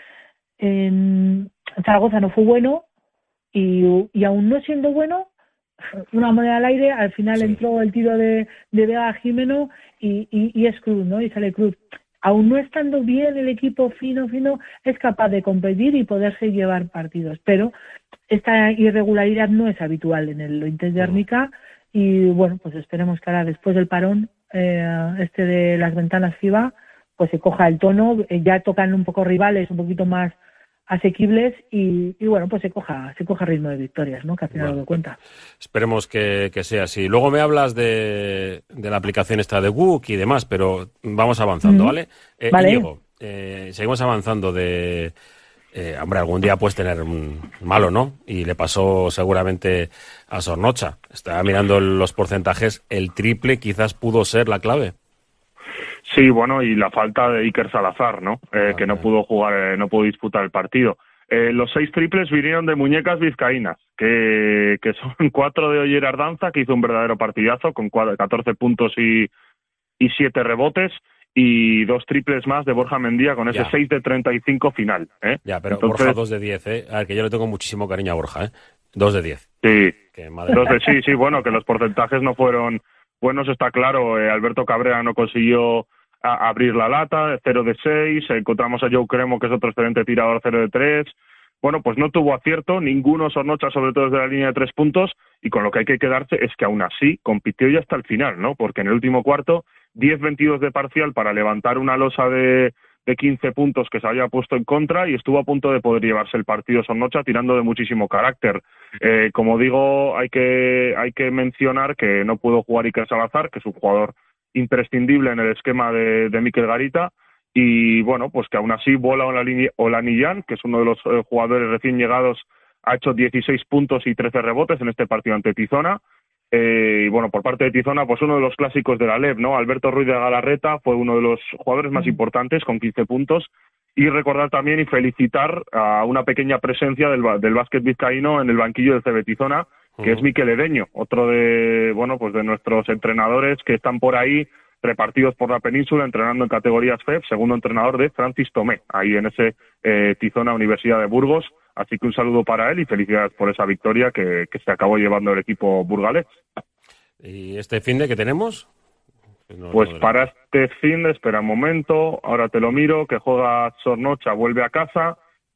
en Zaragoza no fue bueno, Y, y aún no siendo bueno, una moneda al aire, al final sí. entró el tiro de, de Vega Jimeno y, y, y es Cruz, ¿no? Y sale Cruz. Aún no estando bien el equipo fino, fino, es capaz de competir y poderse llevar partidos. Pero esta irregularidad no es habitual en el Ointe Guernica y bueno, pues esperemos que ahora después del parón eh, este de las ventanas FIBA, pues se coja el tono, eh, ya tocan un poco rivales, un poquito más asequibles y, y bueno, pues se coja se coja ritmo de victorias, ¿no? Que al final bueno, lo que cuenta. Esperemos que, que sea así. Luego me hablas de, de la aplicación esta de W O O K y demás, pero vamos avanzando, mm-hmm. ¿vale? Eh, vale. Íñigo, eh, seguimos avanzando de... Eh, hombre, algún día puedes tener un malo, ¿no? Y le pasó seguramente a Zornocha. Estaba mirando los porcentajes, el triple quizás pudo ser la clave. Sí, bueno, y la falta de Iker Salazar, ¿no? Eh, ah, que no okay. pudo jugar, eh, no pudo disputar el partido. Eh, los seis triples vinieron de muñecas vizcaínas, que, que son cuatro de Oyer Ardanza, que hizo un verdadero partidazo con catorce puntos y, y siete rebotes, y dos triples más de Borja Mendía con ese ya. seis de treinta y cinco final. ¿eh? Ya, pero Entonces, Borja dos de diez, ¿eh? A ver, que yo le tengo muchísimo cariño a Borja, ¿eh? dos de diez. Sí, que madre dos de, sí, sí, bueno, que los porcentajes no fueron buenos, está claro. Eh, Alberto Cabrera no consiguió a abrir la lata, cero de seis, encontramos a Joe Cremo, que es otro excelente tirador, cero de tres, bueno, pues no tuvo acierto, ninguno Zornocha, sobre todo desde la línea de tres puntos, y con lo que hay que quedarse es que aún así compitió ya hasta el final, ¿no? Porque en el último cuarto, diez veintidós de parcial para levantar una losa de, de quince puntos que se había puesto en contra y estuvo a punto de poder llevarse el partido Zornocha tirando de muchísimo carácter. Eh, como digo, hay que, hay que mencionar que no pudo jugar Iker Salazar, que es un jugador imprescindible en el esquema de, de Mikel Garita, y bueno, pues que aún así Bola Olanillán, que es uno de los eh, jugadores recién llegados, ha hecho dieciséis puntos y trece rebotes en este partido ante Tizona. Eh, y bueno, por parte de Tizona, pues uno de los clásicos de la L E V, ¿no? Alberto Ruiz de Galarreta fue uno de los jugadores más importantes con quince puntos, y recordar también y felicitar a una pequeña presencia del, del básquet vizcaíno en el banquillo del C B Tizona, que es Mikel Edeño, otro de, bueno, pues de nuestros entrenadores que están por ahí repartidos por la península, entrenando en categorías F E P, segundo entrenador de Francis Tomé, ahí en ese eh, Tizona Universidad de Burgos. Así que un saludo para él y felicidades por esa victoria que, que se acabó llevando el equipo burgalés. ¿Y este fin de que tenemos? No, pues no para este fin de, espera un momento, ahora te lo miro, que juega Zornocha, vuelve a casa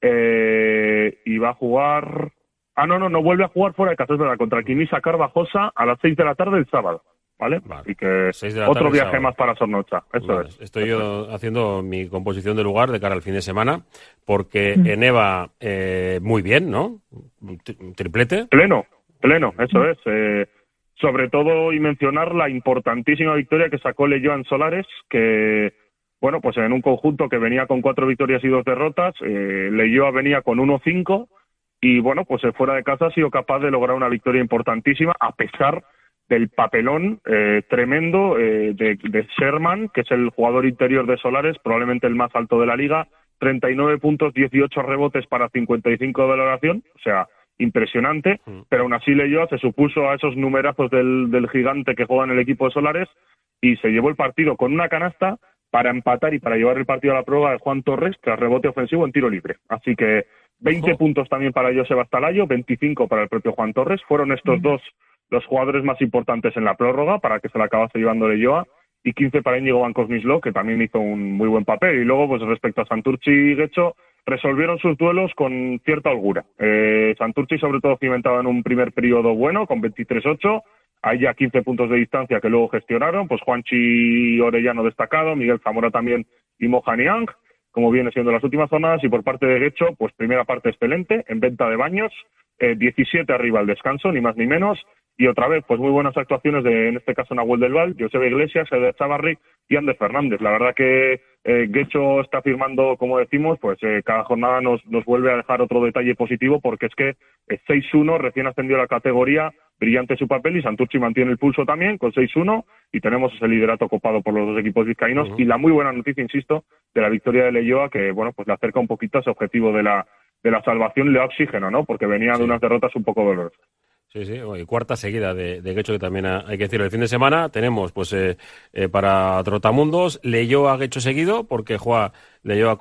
eh, y va a jugar... Ah, no, no, no vuelve a jugar fuera de casa, es verdad, contra Quimisa Carvajosa a las seis de la tarde del sábado, ¿vale? Vale. Así que otro viaje sábado. más para Zornocha, eso vale. es. Estoy yo haciendo mi composición de lugar de cara al fin de semana, porque mm. en EVA eh, muy bien, ¿no? Triplete. Pleno, pleno, eso es. Eh, sobre todo, y mencionar la importantísima victoria que sacó Leyoa Solares, que, bueno, pues en un conjunto que venía con cuatro victorias y dos derrotas, eh, Leyoa venía con uno cinco, y bueno, pues fuera de casa ha sido capaz de lograr una victoria importantísima, a pesar del papelón eh, tremendo eh, de, de Sherman, que es el jugador interior de Solares, probablemente el más alto de la liga, treinta y nueve puntos, dieciocho rebotes para cincuenta y cinco de valoración, o sea, impresionante, mm. pero aún así Leyoa se supuso a esos numerazos del, del gigante que juega en el equipo de Solares y se llevó el partido con una canasta para empatar y para llevar el partido a la prueba de Juan Torres tras rebote ofensivo en tiro libre. Así que veinte oh. puntos también para Joseba Stalayo, veinticinco para el propio Juan Torres. Fueron estos mm. dos los jugadores más importantes en la prórroga para que se la acabase llevando Leyoa, y quince para Íñigo Bancos Misló, que también hizo un muy buen papel. Y luego, pues respecto a Santurchi y Guecho, resolvieron sus duelos con cierta holgura. Eh, Santurchi sobre todo cimentaba en un primer periodo bueno, con veintitrés ocho, hay ya quince puntos de distancia que luego gestionaron, pues Juanchi Orellano destacado, Miguel Zamora también y Mohan Yang, como viene siendo las últimas jornadas. Y por parte de Guecho, pues primera parte excelente, en venta de baños, eh, diecisiete arriba al descanso, ni más ni menos. Y otra vez, pues muy buenas actuaciones de, en este caso, Nahuel del Val, Joseba Iglesias, Eder Chavarri y Ander Fernández. La verdad que eh, Guecho está firmando, como decimos, pues eh, cada jornada nos, nos vuelve a dejar otro detalle positivo, porque es que eh, seis uno, recién ascendió a la categoría, brillante su papel, y Santurchi mantiene el pulso también con seis uno, y tenemos ese liderato copado por los dos equipos vizcaínos. Uh-huh. Y la muy buena noticia, insisto, de la victoria de Leyoa, que bueno, pues le acerca un poquito a ese objetivo de la, de la salvación, le da oxígeno, ¿no? Porque venía sí. de unas derrotas un poco dolorosas. Sí, sí, y cuarta seguida de, de Guecho, que también hay que decirlo. El fin de semana tenemos, pues, eh, eh, para Trotamundos, Leyoa Guecho seguido, porque juega Leyoa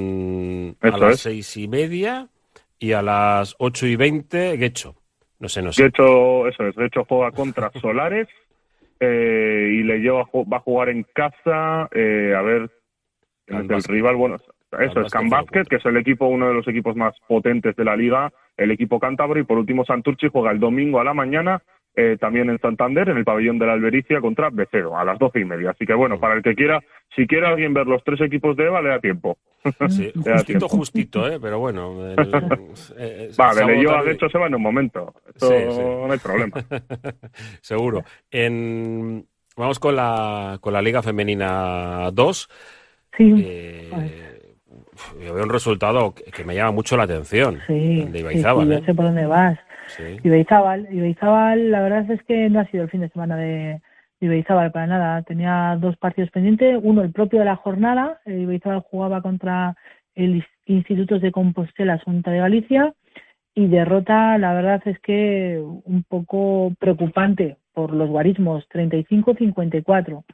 con Eso a las es. seis y media y a las ocho y veinte Guecho. No sé, no sé. Guecho, eso es, Guecho juega contra Solares eh, y Leyoa va a jugar en casa, eh, a ver, el, el rival, bueno, eso es Can Basket, que es el equipo, uno de los equipos más potentes de la liga, el equipo cántabro. Y por último Santurchi juega el domingo a la mañana, eh, también en Santander, en el pabellón de la Albericia, contra Becero, a las doce y media. Así que bueno, para el que quiera, si quiere alguien ver los tres equipos de EVA, le da tiempo. Sí, le da justito, tiempo. justito, ¿eh? Pero bueno. El, eh, vale, le lleva, de hecho se va en un momento. Esto sí, sí. No hay problema. Seguro. En... Vamos con la, con la Liga Femenina dos. Sí. Eh, yo veo un resultado que, que me llama mucho la atención. Sí, de Ibaizábal, sí, sí, ¿eh? yo sé por dónde vas. Sí. Ibaizábal, Ibaizábal, la verdad es que no ha sido el fin de semana de Ibaizábal para nada. Tenía dos partidos pendientes, uno el propio de la jornada. Ibaizábal jugaba contra el Instituto de Compostela Junta de Galicia, y derrota, la verdad es que un poco preocupante por los guarismos, treinta y cinco a cincuenta y cuatro.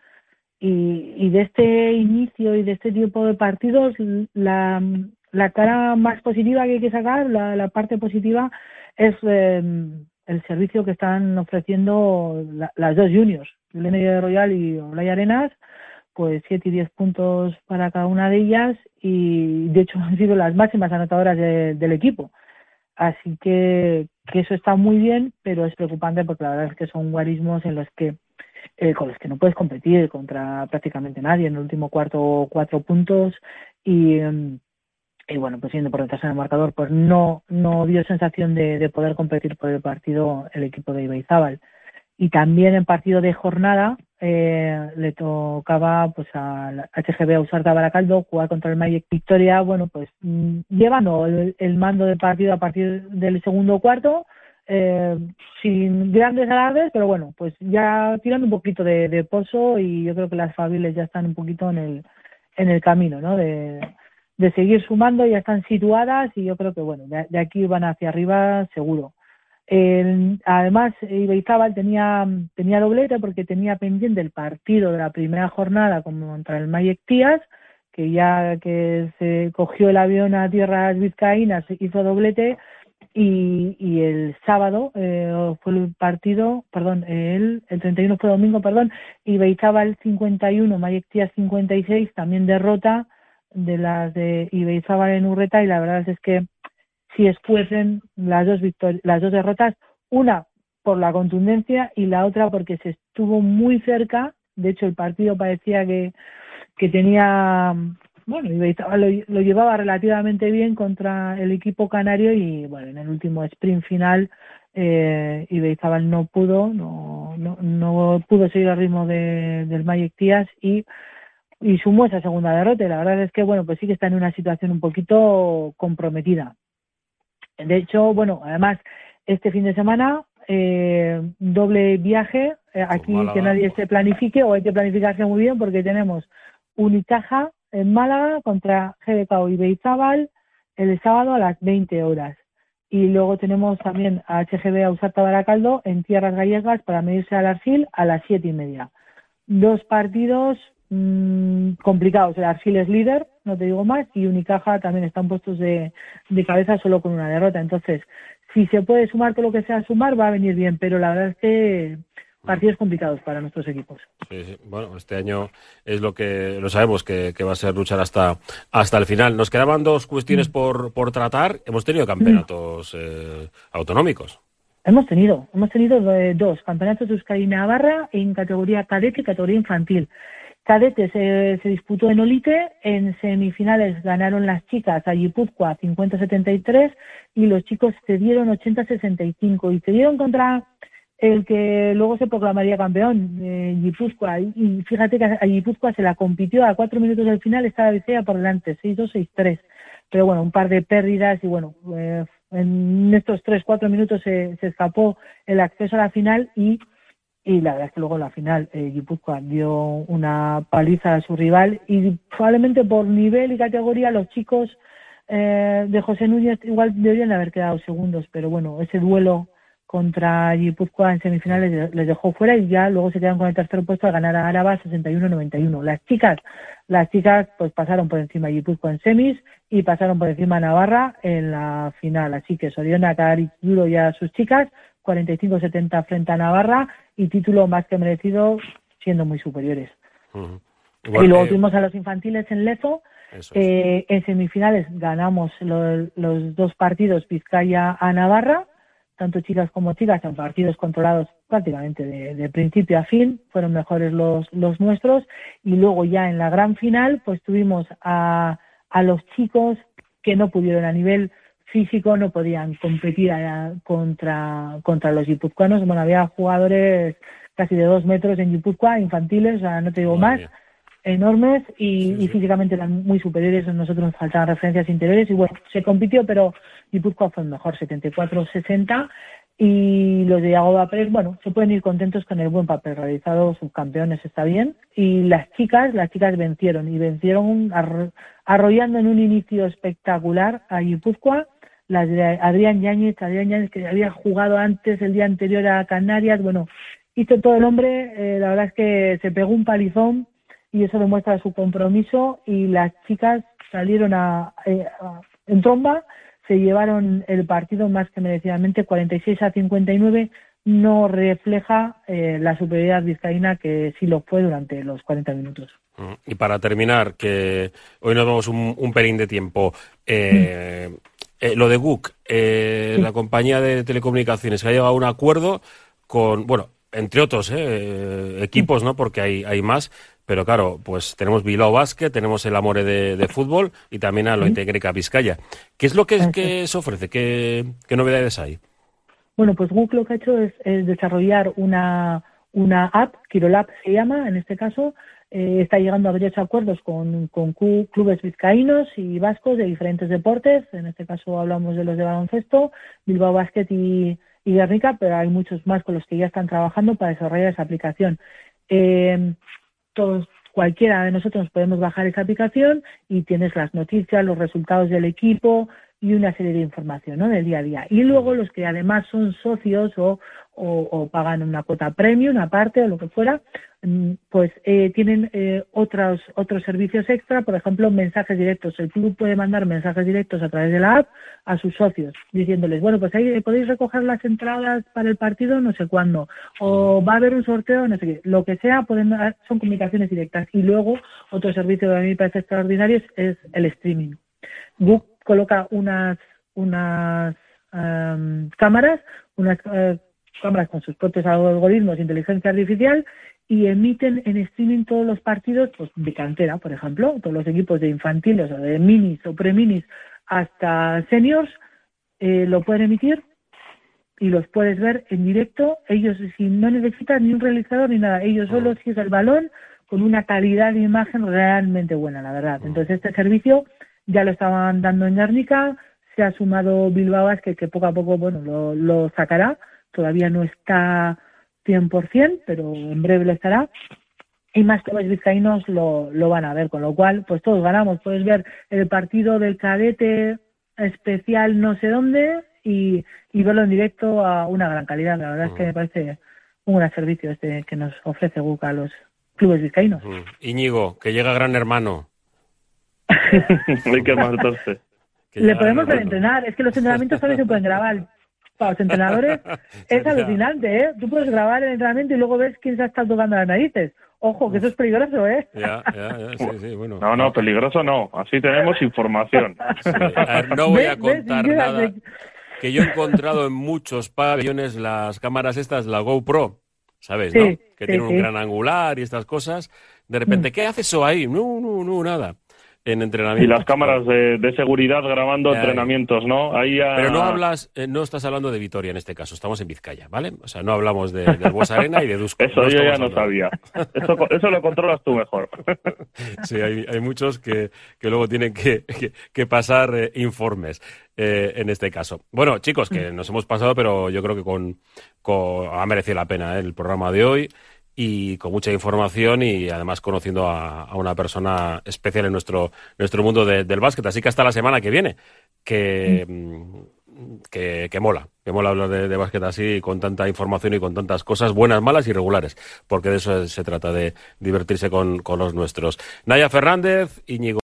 Y, y de este inicio y de este tipo de partidos, la, la cara más positiva que hay que sacar, la, la parte positiva, es eh, el servicio que están ofreciendo la, las dos juniors, Elena Royal y Olaya Arenas, pues siete y diez puntos para cada una de ellas, y de hecho han sido las máximas anotadoras de, del equipo. Así que, que eso está muy bien, pero es preocupante porque la verdad es que son guarismos en los que Eh, con los que no puedes competir contra prácticamente nadie. En el último cuarto, cuatro puntos, y, y bueno, pues siendo por detrás en el marcador, pues no no dio sensación de, de poder competir por el partido el equipo de Ibaizábal. Y también en partido de jornada eh, le tocaba pues al H G B Ausarta Baracaldo jugar contra el Mayek Victoria, bueno, pues mmm, llevando el, el mando del partido a partir del segundo cuarto, Eh, sin grandes alardes, pero bueno, pues ya tirando un poquito de, de pozo, y yo creo que las Fabiles ya están un poquito en el en el camino, ¿no? De, de seguir sumando, ya están situadas, y yo creo que bueno, de, de aquí van hacia arriba seguro. El, además, Ibeizábal tenía, tenía doblete porque tenía pendiente el partido de la primera jornada contra el Mayek Tías, que ya que se cogió el avión a tierras vizcaínas hizo doblete, y, y el sábado eh, fue el partido, perdón, el, el treinta y uno fue domingo, perdón, Ibeizábal cincuenta y uno, Mayek Tías cincuenta y seis, también derrota de las de Ibeizábal en Urreta, y la verdad es que si escuecen las dos victorias, las dos derrotas, una por la contundencia y la otra porque se estuvo muy cerca. De hecho, el partido parecía que, que tenía, bueno, Ibeizábal lo, lo llevaba relativamente bien contra el equipo canario, y bueno, en el último sprint final eh, Ibeizábal no pudo, no, no, no pudo seguir el ritmo de, del Mayek Tías y y sumó esa segunda derrota. La verdad es que, bueno, pues sí que está en una situación un poquito comprometida. De hecho, bueno, además, este fin de semana, eh, doble viaje, eh, aquí Málaga, que nadie se planifique, o hay que planificarse muy bien, porque tenemos Unicaja en Málaga contra G B K Ibeizábal el sábado a las veinte horas. Y luego tenemos también a H G B Ausarta Baracaldo en tierras gallegas para medirse al Arsil a las siete y media. Dos partidos mmm, complicados. El Arsil es líder, no te digo más, y Unicaja también están puestos de, de cabeza solo con una derrota. Entonces, si se puede sumar todo lo que sea sumar, va a venir bien, pero la verdad es que partidos complicados para nuestros equipos. Sí, sí. Bueno, este año es lo que lo sabemos que, que va a ser luchar hasta hasta el final. Nos quedaban dos cuestiones mm. por, por tratar. Hemos tenido campeonatos mm. eh, autonómicos. Hemos tenido, hemos tenido eh, dos campeonatos de Euskadi y Navarra en categoría cadete y categoría infantil. Cadete se, se disputó en Olite, en semifinales ganaron las chicas a Guipúzcoa cincuenta a setenta y tres y los chicos cedieron ochenta a sesenta y cinco y cedieron contra el que luego se proclamaría campeón, eh, Guipúzcoa, y, y fíjate que a Guipúzcoa se la compitió a cuatro minutos del final, estaba Vicea por delante, seis dos, seis tres, pero bueno, un par de pérdidas y bueno, eh, en estos tres, cuatro minutos se, se escapó el acceso a la final y, y la verdad es que luego en la final eh, Guipúzcoa dio una paliza a su rival y probablemente por nivel y categoría los chicos eh, de José Núñez igual deberían haber quedado segundos, pero bueno, ese duelo contra Guipúzcoa en semifinales les dejó fuera y ya luego se quedan con el tercer puesto al ganar a Áraba sesenta y uno a noventa y uno. Las chicas, las chicas pues pasaron por encima de Guipúzcoa en semis y pasaron por encima de Navarra en la final. Así que Soriona, Cadaric, Duro y a sus chicas, cuarenta y cinco a setenta frente a Navarra y título más que merecido siendo muy superiores. Uh-huh. Bueno, y luego eh... tuvimos a los infantiles en Lezo. Eh, en semifinales ganamos lo, los dos partidos Vizcaya a Navarra, tanto chicas como chicas, en partidos controlados prácticamente de, de principio a fin, fueron mejores los, los nuestros, y luego ya en la gran final pues tuvimos a, a los chicos que no pudieron a nivel físico, no podían competir a, contra, contra los guipuzcoanos. Bueno, había jugadores casi de dos metros en Guipúzcoa, infantiles, o sea, no te digo oh, más, bien. enormes y, sí, sí. y físicamente eran muy superiores, a nosotros nos faltaban referencias interiores y bueno, se compitió, pero Guipúzcoa fue el mejor, setenta y cuatro a sesenta, y los de Yagoba Pérez, bueno, se pueden ir contentos con el buen papel realizado, subcampeones está bien, y las chicas, las chicas vencieron, y vencieron arro- arrollando en un inicio espectacular a Guipúzcoa, las de Adrián Yáñez, Adrián Yáñez que había jugado antes, el día anterior a Canarias, bueno, hizo todo el hombre, eh, la verdad es que se pegó un palizón, y eso demuestra su compromiso, y las chicas salieron a, eh, a, en tromba, se llevaron el partido más que merecidamente, cuarenta y seis a cincuenta y nueve, no refleja eh, la superioridad vizcaína que sí lo fue durante los cuarenta minutos. Y para terminar, que hoy nos vamos un, un pelín de tiempo, eh, mm. eh, lo de G U C, eh, sí. la compañía de telecomunicaciones que ha llegado a un acuerdo con, bueno, entre otros eh, equipos, ¿no? Porque hay, hay más. Pero claro, pues tenemos Bilbao Basket, tenemos el Amore de, de fútbol y también a Lointe Greca Vizcaya. ¿Qué es lo que, que se ofrece? ¿Qué, ¿Qué novedades hay? Bueno, pues G U C lo que ha hecho es, es desarrollar una, una app, Kirolab se llama, en este caso, eh, está llegando a varios acuerdos con, con clubes vizcaínos y vascos de diferentes deportes, en este caso hablamos de los de baloncesto, Bilbao Basket y, y Guernica, pero hay muchos más con los que ya están trabajando para desarrollar esa aplicación. Eh, Todos, cualquiera de nosotros podemos bajar esa aplicación y tienes las noticias, los resultados del equipo, y una serie de información, ¿no?, del día a día. Y luego los que además son socios o, o, o pagan una cuota premium, una parte o lo que fuera, pues eh, tienen eh, otros otros servicios extra, por ejemplo, mensajes directos. El club puede mandar mensajes directos a través de la app a sus socios, diciéndoles, bueno, pues ahí podéis recoger las entradas para el partido no sé cuándo, o va a haber un sorteo, no sé qué, lo que sea, pueden, son comunicaciones directas. Y luego, otro servicio que a mí me parece extraordinario es, es el streaming. Google coloca unas unas um, cámaras, unas uh, cámaras con sus propios algoritmos de inteligencia artificial, y emiten en streaming todos los partidos, pues de cantera, por ejemplo, todos los equipos de infantiles o de minis o pre-minis hasta seniors, eh, lo pueden emitir y los puedes ver en directo. Ellos, si no necesitan ni un realizador ni nada, ellos solo siguen el balón con una calidad de imagen realmente buena, la verdad. Entonces este servicio ya lo estaban dando en Guernica, se ha sumado Bilbao Basket, que poco a poco, bueno, lo, lo sacará, todavía no está cien por ciento, pero en breve lo estará, y más clubes vizcaínos lo, lo van a ver, con lo cual pues todos ganamos. Puedes ver el partido del cadete especial no sé dónde y, y verlo en directo a una gran calidad. La verdad es que me parece un gran servicio este que nos ofrece Google a los clubes vizcaínos. Mm. Íñigo, que llega Gran Hermano. Hay que matarse. Le podemos ver entrenar, es que los entrenamientos también se pueden grabar. Para los entrenadores es alucinante, ¿eh? Tú puedes grabar el entrenamiento y luego ves quién se está tocando las narices. Ojo, que eso es peligroso, ¿eh? Ya, ya, ya, sí, sí, bueno. No, no, peligroso no. Así tenemos información. Sí. A ver, no voy a contar ¿Ves? nada. Que yo he encontrado en muchos pabellones las cámaras estas, la GoPro, ¿sabes, sí, no? Que sí, tienen un sí. gran angular y estas cosas. De repente, ¿qué hace eso ahí? No, no, no, nada. En entrenamiento. Y las cámaras de, de seguridad grabando ya, entrenamientos, ¿no? Ahí a... Pero no hablas, eh, no estás hablando de Vitoria en este caso, estamos en Vizcaya, ¿vale? O sea, no hablamos de, del Bues Arena y de Dusko. Eso no yo ya no sabía. Eso, eso lo controlas tú mejor. Sí, hay, hay muchos que, que luego tienen que, que, que pasar eh, informes eh, en este caso. Bueno, chicos, que nos hemos pasado, pero yo creo que con, con ha merecido la pena eh, el programa de hoy. Y con mucha información y además conociendo a, a una persona especial en nuestro nuestro mundo de, del básquet. Así que hasta la semana que viene, que, que, que mola, que mola hablar de, de básquet así, con tanta información y con tantas cosas buenas, malas y regulares, porque de eso se trata, de divertirse con, con los nuestros. Naya Fernández, Íñigo